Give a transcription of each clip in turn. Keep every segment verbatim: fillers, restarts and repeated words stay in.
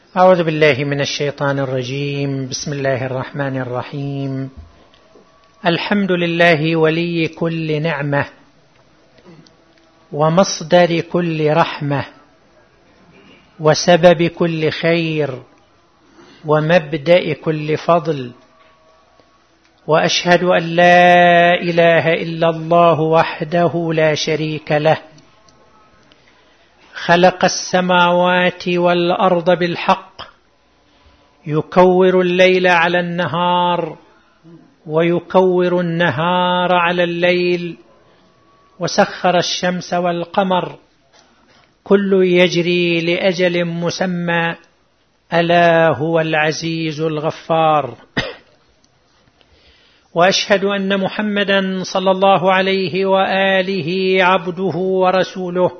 أعوذ بالله من الشيطان الرجيم. بسم الله الرحمن الرحيم. الحمد لله ولي كل نعمة ومصدر كل رحمة وسبب كل خير ومبدأ كل فضل، وأشهد أن لا إله إلا الله وحده لا شريك له، خلق السماوات والأرض بالحق، يكور الليل على النهار ويكور النهار على الليل، وسخر الشمس والقمر كل يجري لأجل مسمى، ألا هو العزيز الغفار. وأشهد أن محمدا صلى الله عليه وآله عبده ورسوله،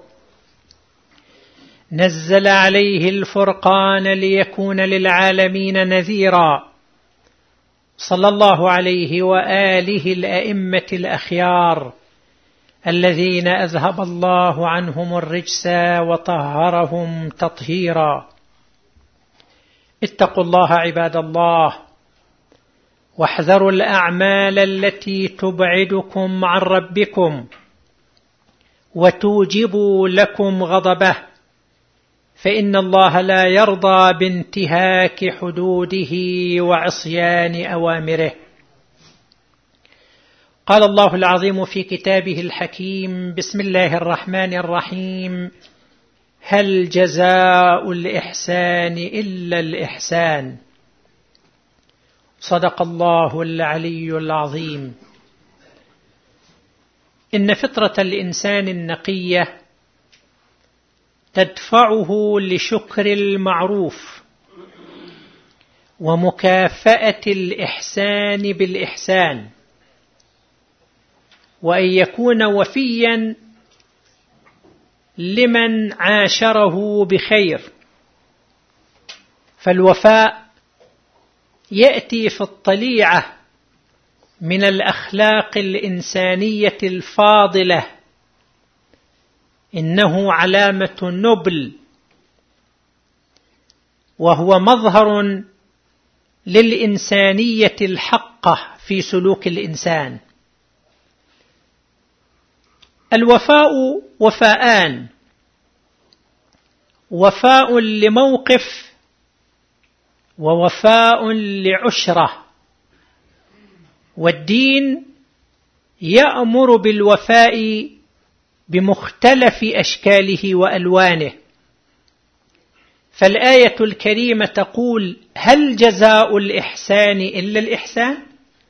نزل عليه الفرقان ليكون للعالمين نذيرا، صلى الله عليه وآله الأئمة الأخيار الذين أذهب الله عنهم الرجس وطهرهم تطهيرا. اتقوا الله عباد الله، واحذروا الأعمال التي تبعدكم عن ربكم وتوجب لكم غضبه، فإن الله لا يرضى بانتهاك حدوده وعصيان أوامره. قال الله العظيم في كتابه الحكيم: بسم الله الرحمن الرحيم: هل جزاء الإحسان إلا الإحسان. صدق الله العلي العظيم. إن فطرة الإنسان النقية تدفعه لشكر المعروف ومكافأة الإحسان بالإحسان، وأن يكون وفيا لمن عاشره بخير. فالوفاء يأتي في الطليعة من الأخلاق الإنسانية الفاضلة، إنه علامة نبل، وهو مظهر للإنسانية الحقة في سلوك الإنسان. الوفاء وفاءان: وفاء لموقف ووفاء لعشرة. والدين يأمر بالوفاء بمختلف أشكاله وألوانه. فالآية الكريمة تقول: هل جزاء الإحسان إلا الإحسان؟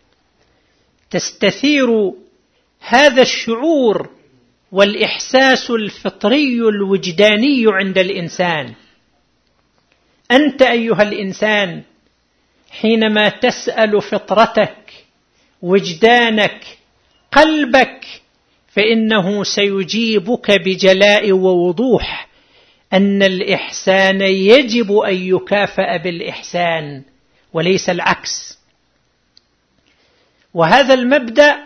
تستثير هذا الشعور والإحساس الفطري الوجداني عند الإنسان. أنت أيها الإنسان حينما تسأل فطرتك، وجدانك، قلبك، فإنه سيجيبك بجلاء ووضوح أن الإحسان يجب أن يكافأ بالإحسان وليس العكس. وهذا المبدأ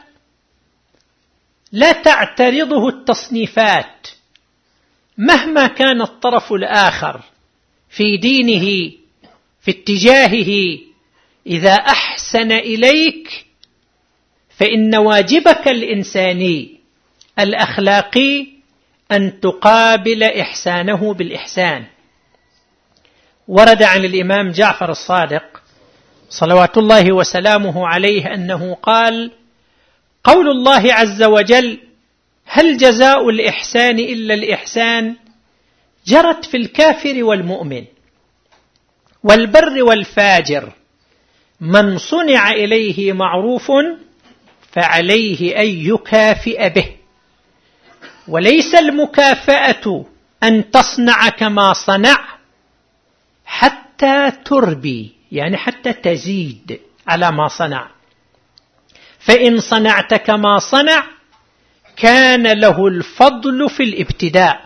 لا تعترضه التصنيفات مهما كان الطرف الآخر في دينه، في اتجاهه. إذا أحسن إليك فإن واجبك الإنساني الأخلاقي أن تقابل إحسانه بالإحسان. ورد عن الإمام جعفر الصادق صلوات الله وسلامه عليه أنه قال: قول الله عز وجل: هل جزاء الإحسان إلا الإحسان، جرت في الكافر والمؤمن والبر والفاجر. من صنع إليه معروف فعليه أن يكافئ به، وليس المكافأة أن تصنع كما صنع حتى تربي، يعني حتى تزيد على ما صنع. فإن صنعت كما صنع كان له الفضل في الابتداء.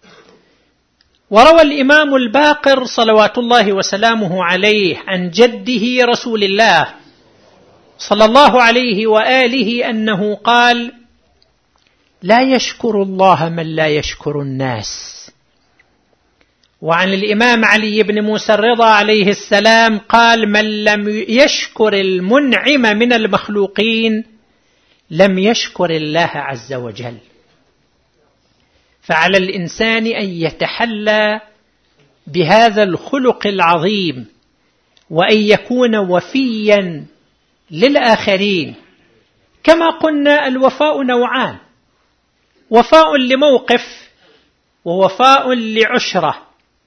وروى الإمام الباقر صلوات الله وسلامه عليه عن جده رسول الله صلى الله عليه وآله أنه قال: لا يشكر الله من لا يشكر الناس، وعن الإمام علي بن موسى الرضا عليه السلام قال: من لم يشكر المنعم من المخلوقين لم يشكر الله عز وجل. فعلى الإنسان أن يتحلى بهذا الخلق العظيم، وأن يكون وفيا للآخرين. كما قلنا الوفاء نوعان: وفاء لموقف ووفاء لعشرة.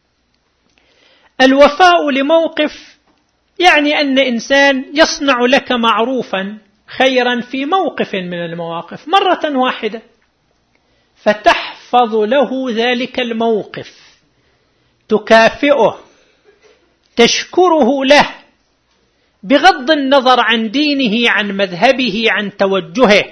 الوفاء لموقف يعني أن إنسان يصنع لك معروفا خيرا في موقف من المواقف مرة واحدة، فتحفظ له ذلك الموقف، تكافئه، تشكره له، بغض النظر عن دينه، عن مذهبه، عن توجهه.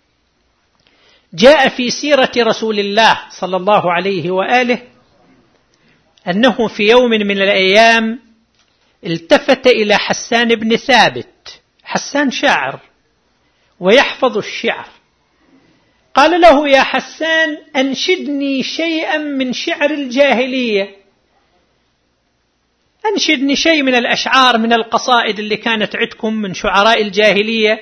جاء في سيرة رسول الله صلى الله عليه وآله أنه في يوم من الأيام التفت إلى حسان بن ثابت. حسان شاعر ويحفظ الشعر. قال له: يا حسان، أنشدني شيئا من شعر الجاهلية، أنشدني شيء من الأشعار، من القصائد اللي كانت عندكم من شعراء الجاهلية.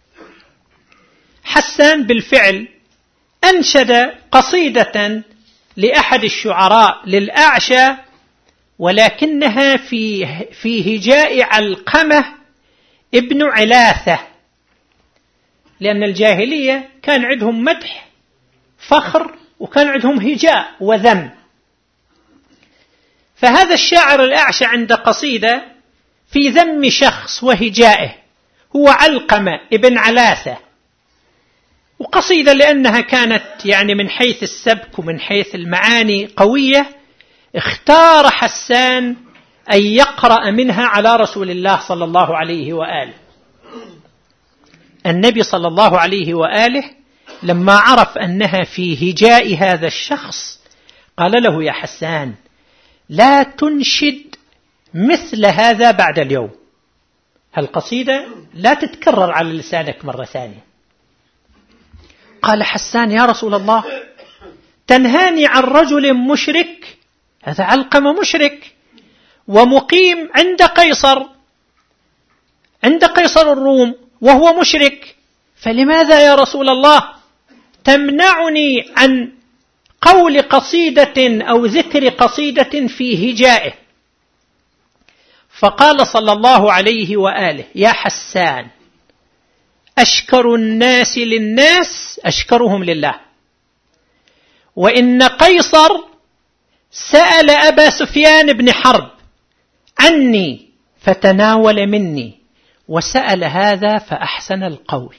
حسان بالفعل أنشد قصيدة لأحد الشعراء للأعشى، ولكنها في في هجاء علقمة ابن علاثة، لأن الجاهلية كان عندهم مدح فخر وكان عندهم هجاء وذم. فهذا الشاعر الأعشى عند قصيدة في ذم شخص وهجائه، هو علقمة ابن علاثة، وقصيدة لأنها كانت يعني من حيث السبك ومن حيث المعاني قوية، اختار حسان أن يقرأ منها على رسول الله صلى الله عليه وآله. النبي صلى الله عليه وآله لما عرف أنها في هجاء هذا الشخص قال له: يا حسان، لا تنشد مثل هذا بعد اليوم، هالقصيدة لا تتكرر على لسانك مرة ثانية. قال حسان: يا رسول الله، تنهاني عن رجل مشرك؟ هذا علقمة مشرك ومقيم عند قيصر، عند قيصر الروم، وهو مشرك، فلماذا يا رسول الله تمنعني عن قول قصيدة أو ذكر قصيدة في هجائه؟ فقال صلى الله عليه وآله: يا حسان، أشكر الناس للناس أشكرهم لله، وإن قيصر سأل أبا سفيان بن حرب عني فتناول مني، وسأل هذا فأحسن القول.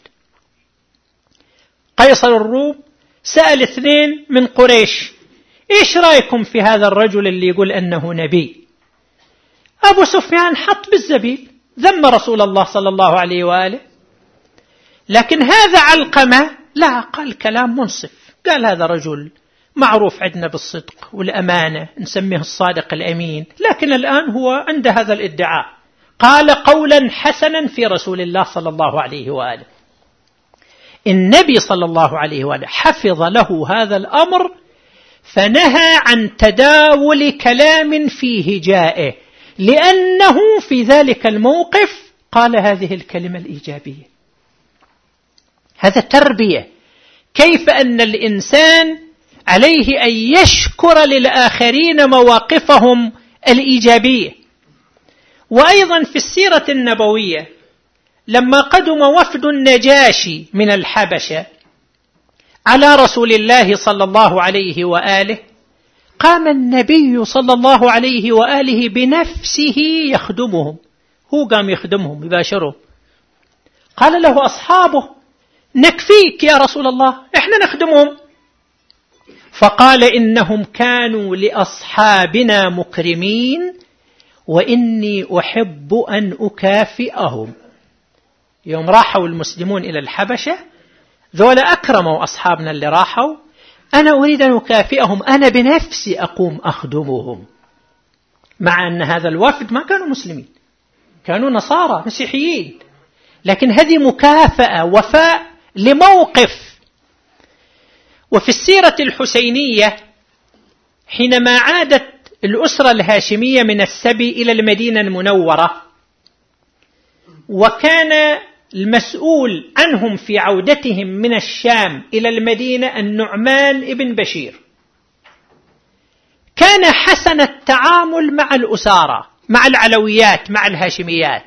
قيصر الروم سأل اثنين من قريش: إيش رأيكم في هذا الرجل اللي يقول أنه نبي؟ أبو سفيان حط بالزبيب، ذم رسول الله صلى الله عليه وآله. لكن هذا علقمة لا، قال كلام منصف، قال هذا رجل معروف عندنا بالصدق والأمانة، نسميه الصادق الأمين، لكن الآن هو عند هذا الادعاء، قال قولا حسنا في رسول الله صلى الله عليه وآله. النبي صلى الله عليه وآله حفظ له هذا الأمر، فنهى عن تداول كلام في هجائه، لأنه في ذلك الموقف قال هذه الكلمة الإيجابية. هذا تربية، كيف أن الإنسان عليه أن يشكر للآخرين مواقفهم الإيجابية. وأيضا في السيرة النبوية لما قدم وفد النجاشي من الحبشة على رسول الله صلى الله عليه وآله، قام النبي صلى الله عليه وآله بنفسه يخدمهم، هو قام يخدمهم يباشرهم. قال له أصحابه: نكفيك يا رسول الله، إحنا نخدمهم. فقال: إنهم كانوا لأصحابنا مكرمين، وإني أحب أن أكافئهم. يوم راحوا المسلمون إلى الحبشة ذولا أكرموا أصحابنا اللي راحوا، أنا أريد أن أكافئهم، أنا بنفسي أقوم أخدمهم. مع أن هذا الوفد ما كانوا مسلمين، كانوا نصارى مسيحيين، لكن هذه مكافأة، وفاء لموقف. وفي السيرة الحسينية حينما عادت الأسرة الهاشمية من السبي إلى المدينة المنورة، وكان المسؤول عنهم في عودتهم من الشام إلى المدينة النعمان بن بشير. كان حسن التعامل مع الأسارة، مع العلويات، مع الهاشميات.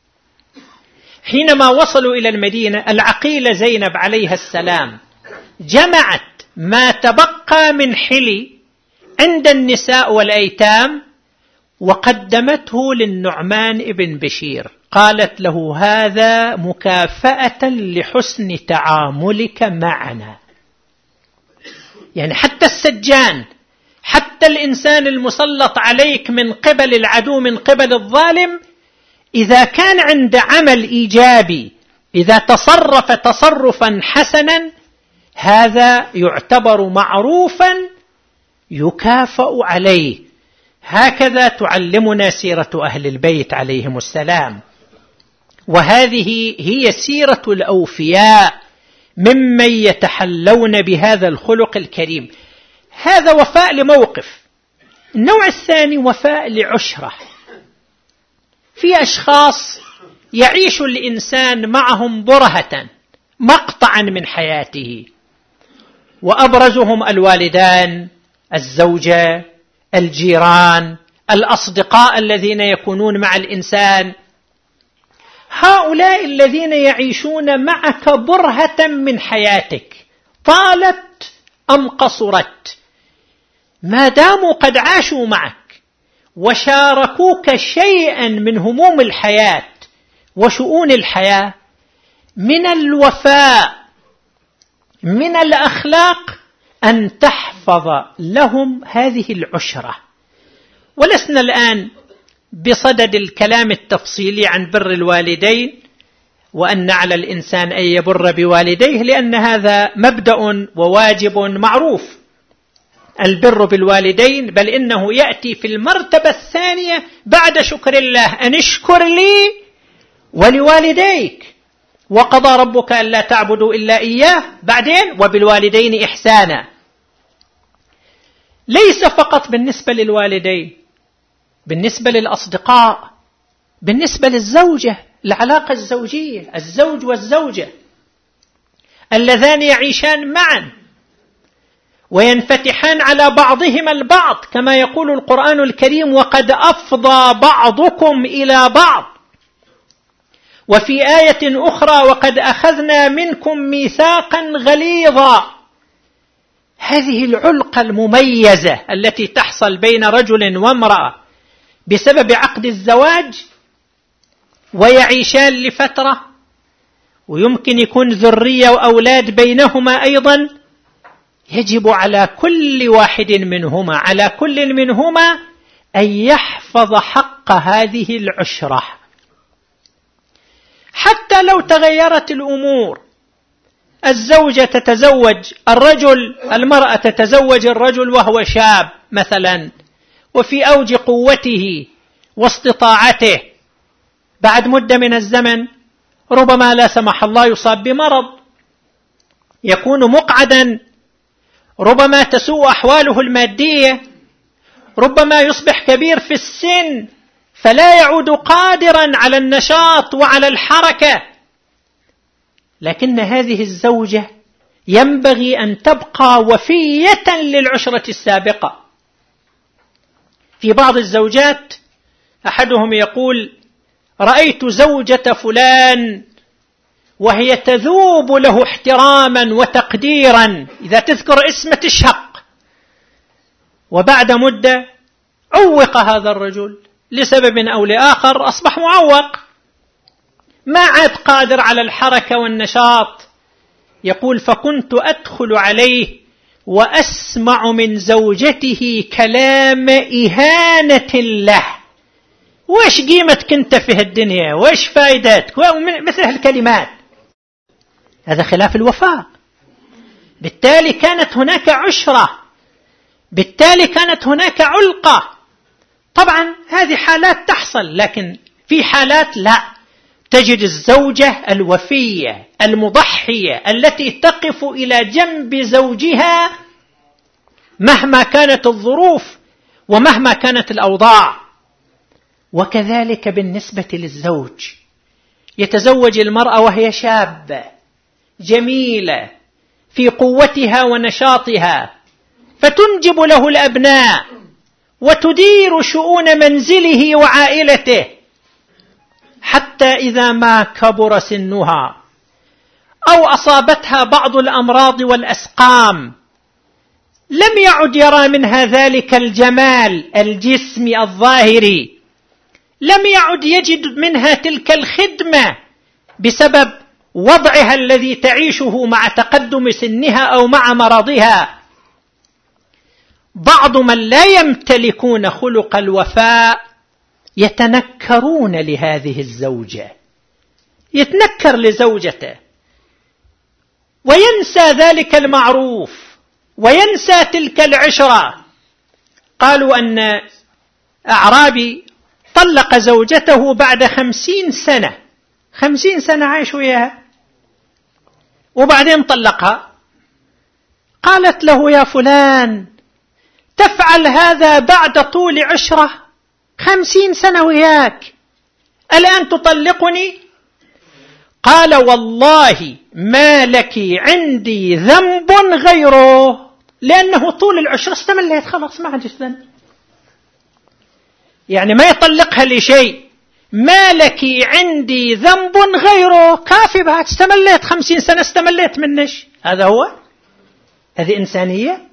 حينما وصلوا إلى المدينة، العقيلة زينب عليها السلام جمعت ما تبقى من حلي عند النساء والأيتام وقدمته للنعمان بن بشير، قالت له: هذا مكافأة لحسن تعاملك معنا. يعني حتى السجان، حتى الإنسان المسلط عليك من قبل العدو، من قبل الظالم، إذا كان عند عمل إيجابي، إذا تصرف تصرفا حسنا، هذا يعتبر معروفا يكافأ عليه. هكذا تعلمنا سيرة أهل البيت عليهم السلام، وهذه هي سيرة الأوفياء ممن يتحلون بهذا الخلق الكريم. هذا وفاء لموقف. النوع الثاني وفاء لعشرة. في أشخاص يعيش الإنسان معهم برهة، مقطعا من حياته، وأبرزهم الوالدان، الزوجة، الجيران، الأصدقاء الذين يكونون مع الإنسان. هؤلاء الذين يعيشون معك برهة من حياتك، طالت أم قصرت، ما داموا قد عاشوا معك وشاركوك شيئا من هموم الحياة وشؤون الحياة، من الوفاء، من الأخلاق أن تحفظ لهم هذه العشرة. ولسنا الآن بصدد الكلام التفصيلي عن بر الوالدين، وأن على الإنسان أن يبر بوالديه، لأن هذا مبدأ وواجب معروف، البر بالوالدين، بل إنه يأتي في المرتبة الثانية بعد شكر الله: أن اشكر لي ولوالديك، وقضى ربك ألا تعبدوا إلا إياه، بعدين وبالوالدين إحسانا. ليس فقط بالنسبة للوالدين، بالنسبة للأصدقاء، بالنسبة للزوجة، العلاقة الزوجية، الزوج والزوجة اللذان يعيشان معا وينفتحان على بعضهما البعض، كما يقول القرآن الكريم: وقد أفضى بعضكم إلى بعض. وفي آية أخرى: وقد أخذنا منكم ميثاقا غليظا. هذه العلقة المميزة التي تحصل بين رجل وامرأة بسبب عقد الزواج، ويعيشان لفترة، ويمكن يكون ذرية وأولاد بينهما أيضا، يجب على كل واحد منهما، على كل منهما أن يحفظ حق هذه العشرة. حتى لو تغيرت الأمور، الزوجة تتزوج الرجل، المرأة تتزوج الرجل وهو شاب مثلا، وفي أوج قوته واستطاعته، بعد مدة من الزمن ربما لا سمح الله يصاب بمرض، يكون مقعدا، ربما تسوء أحواله المادية، ربما يصبح كبير في السن فلا يعود قادرا على النشاط وعلى الحركة. لكن هذه الزوجة ينبغي أن تبقى وفية للعشرة السابقة. في بعض الزوجات أحدهم يقول: رأيت زوجة فلان وهي تذوب له احتراما وتقديرا، إذا تذكر اسمه تشهق، وبعد مدة عوق هذا الرجل لسبب أو لآخر، أصبح معوق، ما عاد قادر على الحركة والنشاط. يقول: فكنت أدخل عليه وأسمع من زوجته كلام إهانة له: وش قيمتك أنت في الدنيا، وش فائدتك، مثل هالكلمات. هذا خلاف الوفاء. بالتالي كانت هناك عشرة، بالتالي كانت هناك علقة. طبعا هذه حالات تحصل، لكن في حالات لا، تجد الزوجة الوفية المضحية التي تقف إلى جنب زوجها مهما كانت الظروف، ومهما كانت الأوضاع. وكذلك بالنسبة للزوج، يتزوج المرأة وهي شابة جميلة في قوتها ونشاطها، فتنجب له الأبناء وتدير شؤون منزله وعائلته، حتى إذا ما كبر سنها أو أصابتها بعض الأمراض والأسقام لم يعد يرى منها ذلك الجمال الجسمي الظاهري، لم يعد يجد منها تلك الخدمة بسبب وضعها الذي تعيشه مع تقدم سنها أو مع مرضها. بعض من لا يمتلكون خلق الوفاء يتنكرون لهذه الزوجة، يتنكر لزوجته وينسى ذلك المعروف وينسى تلك العشرة. قالوا أن أعرابي طلق زوجته بعد خمسين سنة، خمسين سنة عايش وياها وبعدين طلقها. قالت له: يا فلان، تفعل هذا بعد طول عشرة؟ خمسين سنة وياك، الآن تطلقني؟ قال: والله ما لك عندي ذنب غيره، لأنه طول العشرة استملت، خلاص ما عندي ذنب. يعني ما يطلقها لشيء، ما لك عندي ذنب غيره، كافي بعد، استملت خمسين سنة، استملت منش. هذا هو، هذه إنسانية.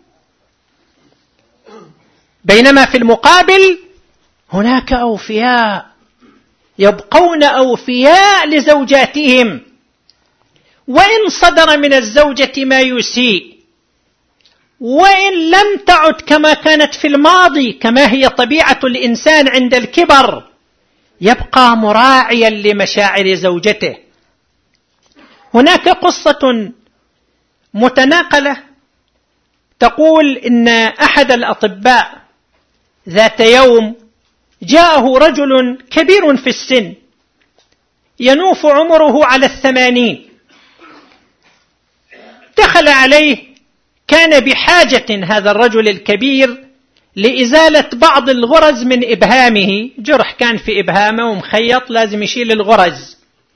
بينما في المقابل هناك أوفياء يبقون أوفياء لزوجاتهم، وإن صدر من الزوجة ما يسيء، وإن لم تعد كما كانت في الماضي، كما هي طبيعة الإنسان عند الكبر، يبقى مراعيا لمشاعر زوجته. هناك قصة متناقلة تقول إن أحد الأطباء ذات يوم جاءه رجل كبير في السن ينوف عمره على الثمانين، دخل عليه، كان بحاجة هذا الرجل الكبير لإزالة بعض الغرز من إبهامه، جرح كان في إبهامه ومخيط لازم يشيل الغرز.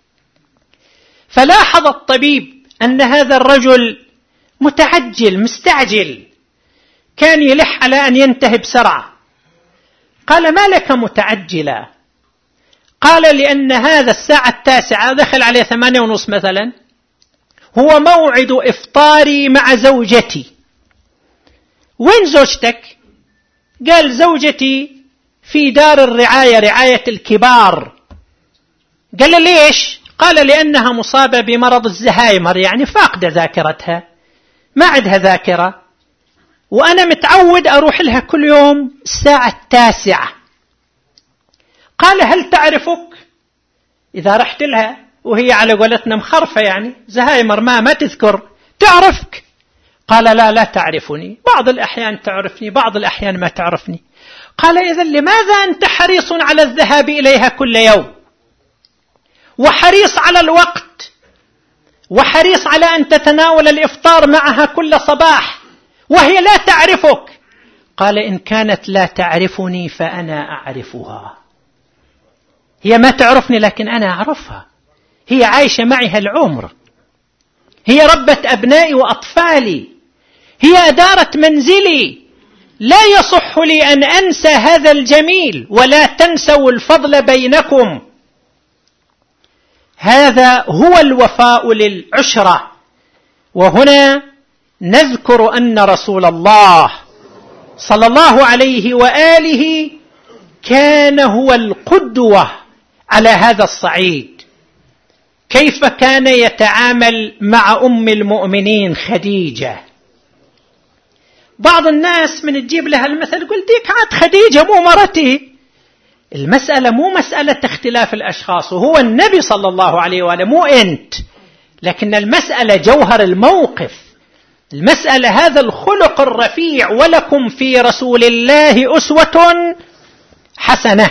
فلاحظ الطبيب أن هذا الرجل متعجل مستعجل، كان يلح على أن ينتهي بسرعة. قال: ما لك متعجلا؟ قال: لأن هذا الساعة التاسعة، دخل عليه ثمانية ونص مثلا، هو موعد إفطاري مع زوجتي. وين زوجتك؟ قال: زوجتي في دار الرعاية، رعاية الكبار. قال: ليش؟ قال: لأنها مصابة بمرض الزهايمر، يعني فاقدة ذاكرتها، ما عندها ذاكرة، وأنا متعود أروح لها كل يوم الساعة التاسعة. قال: هل تعرفك؟ إذا رحت لها وهي على قولتنا مخرفة، يعني زهايمر ما ما تذكر، تعرفك؟ قال: لا لا تعرفني، بعض الأحيان تعرفني، بعض الأحيان ما تعرفني. قال: إذن لماذا أنت حريص على الذهاب إليها كل يوم، وحريص على الوقت، وحريص على أن تتناول الإفطار معها كل صباح، وهي لا تعرفك؟ قال: إن كانت لا تعرفني فأنا أعرفها. هي ما تعرفني لكن أنا أعرفها، هي عايشة معي هالعمر، هي ربة أبنائي وأطفالي، هي أدارت منزلي، لا يصح لي أن أنسى هذا الجميل، ولا تنسوا الفضل بينكم. هذا هو الوفاء للعشرة. وهنا نذكر أن رسول الله صلى الله عليه وآله كان هو القدوة على هذا الصعيد. كيف كان يتعامل مع أم المؤمنين خديجة؟ بعض الناس من تجيب لها المثل يقول: ديك عاد خديجة مو مرتي. المسألة مو مسألة اختلاف الأشخاص، وهو النبي صلى الله عليه وآله مو أنت، لكن المسألة جوهر الموقف، المسألة هذا الخلق الرفيع. ولكم في رسول الله أسوة حسنة.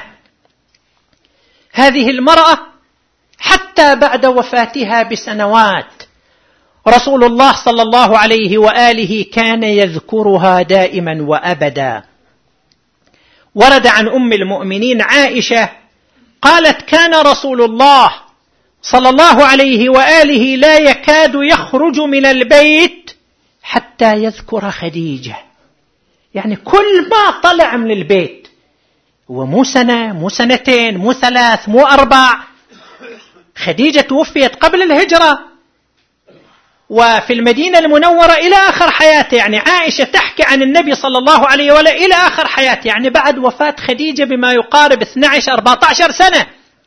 هذه المرأة حتى بعد وفاتها بسنوات رسول الله صلى الله عليه وآله كان يذكرها دائما وأبدا. ورد عن أم المؤمنين عائشة قالت كان رسول الله صلى الله عليه وآله لا يكاد يخرج من البيت حتى يذكر خديجة. يعني كل ما طلع من البيت، ومو سنة مو سنتين مو ثلاث مو أربع، خديجة توفيت قبل الهجرة وفي المدينة المنورة إلى آخر حياته. يعني عائشة تحكي عن النبي صلى الله عليه وآله إلى آخر حياته، يعني بعد وفاة خديجة بما يقارب اثني عشر أربعة عشر سنة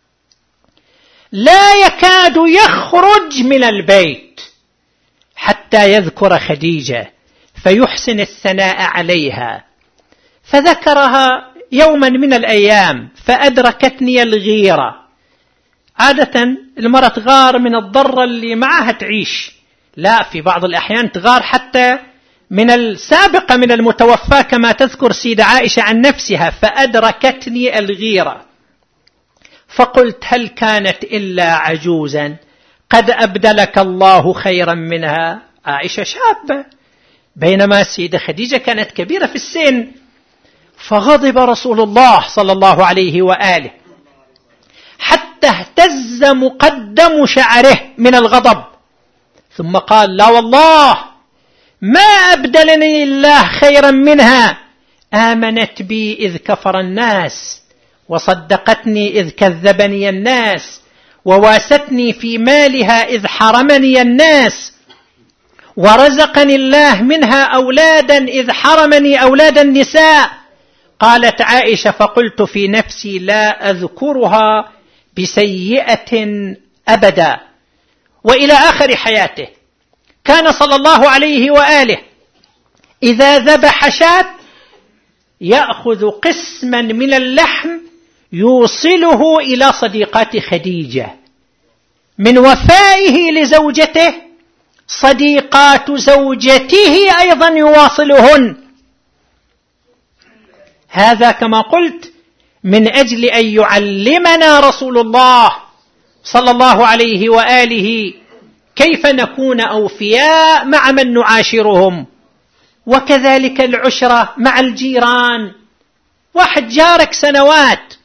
لا يكاد يخرج من البيت حتى يذكر خديجة فيحسن الثناء عليها. فذكرها يوما من الأيام فأدركتني الغيرة. عادة المرأة تغار من الضرة اللي معها تعيش، لا، في بعض الأحيان تغار حتى من السابقة من المتوفى كما تذكر سيدة عائشة عن نفسها. فأدركتني الغيرة فقلت هل كانت إلا عجوزا قد أبدلك الله خيرا منها. عائشة شابة بينما السيدة خديجة كانت كبيرة في السن. فغضب رسول الله صلى الله عليه وآله حتى اهتز مقدم شعره من الغضب، ثم قال لا والله ما أبدلني الله خيرا منها، آمنت بي إذ كفر الناس، وصدقتني إذ كذبني الناس، وواستني في مالها إذ حرمني الناس، ورزقني الله منها أولادا إذ حرمني أولاد النساء. قالت عائشة فقلت في نفسي لا أذكرها بسيئة أبدا. وإلى آخر حياته كان صلى الله عليه وآله إذا ذبح شاة يأخذ قسما من اللحم يوصله إلى صديقات خديجة. من وفائه لزوجته صديقات زوجته أيضا يواصلهن. هذا كما قلت من أجل أن يعلمنا رسول الله صلى الله عليه وآله كيف نكون أوفياء مع من نعاشرهم. وكذلك العشرة مع الجيران. واحد جارك سنوات،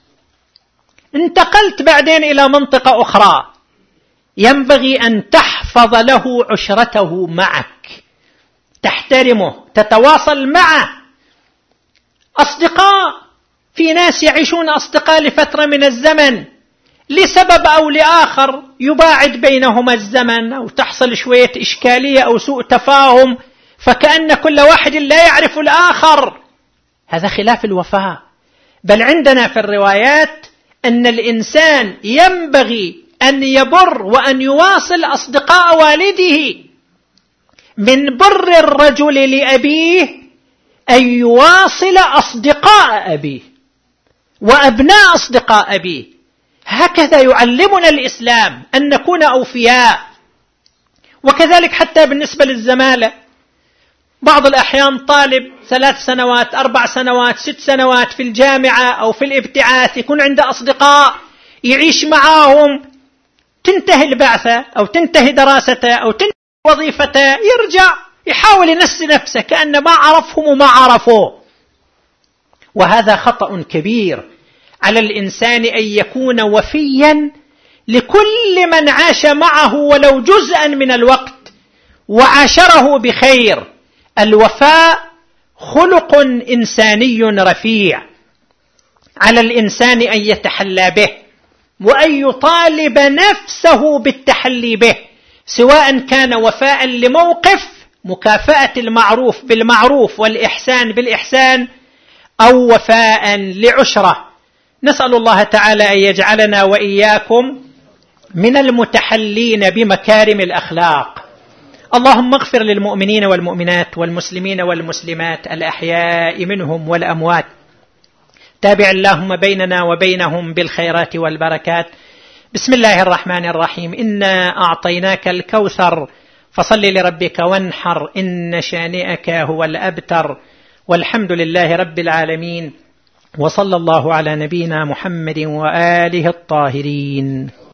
انتقلت بعدين إلى منطقة أخرى، ينبغي أن تحفظ له عشرته معك، تحترمه، تتواصل معه. أصدقاء، في ناس يعيشون أصدقاء لفترة من الزمن لسبب أو لآخر يباعد بينهما الزمن أو تحصل شوية إشكالية أو سوء تفاهم فكأن كل واحد لا يعرف الآخر. هذا خلاف الوفاء. بل عندنا في الروايات أن الإنسان ينبغي أن يبر وأن يواصل أصدقاء والده. من بر الرجل لأبيه أن يواصل أصدقاء أبيه وأبناء أصدقاء أبيه. هكذا يعلمنا الإسلام أن نكون أوفياء. وكذلك حتى بالنسبة للزمالة، بعض الأحيان طالب ثلاث سنوات أربع سنوات ست سنوات في الجامعة أو في الابتعاث يكون عنده أصدقاء يعيش معاهم، تنتهي البعثة أو تنتهي دراسته أو تنتهي وظيفته يرجع يحاول ينسي نفسه كأن ما عرفهم وما عرفوه. وهذا خطأ كبير. على الإنسان أن يكون وفيا لكل من عاش معه ولو جزءا من الوقت وعاشره بخير. الوفاء خلق إنساني رفيع، على الإنسان أن يتحلى به وأن يطالب نفسه بالتحلي به، سواء كان وفاء لموقف مكافأة المعروف بالمعروف والإحسان بالإحسان أو وفاء لعشرة. نسأل الله تعالى أن يجعلنا وإياكم من المتحلين بمكارم الأخلاق. اللهم اغفر للمؤمنين والمؤمنات والمسلمين والمسلمات الأحياء منهم والأموات. تابع اللهم بيننا وبينهم بالخيرات والبركات. بسم الله الرحمن الرحيم. إنا أعطيناك الكوثر فصل لربك وانحر إن شانئك هو الأبتر. والحمد لله رب العالمين، وصلى الله على نبينا محمد وآله الطاهرين.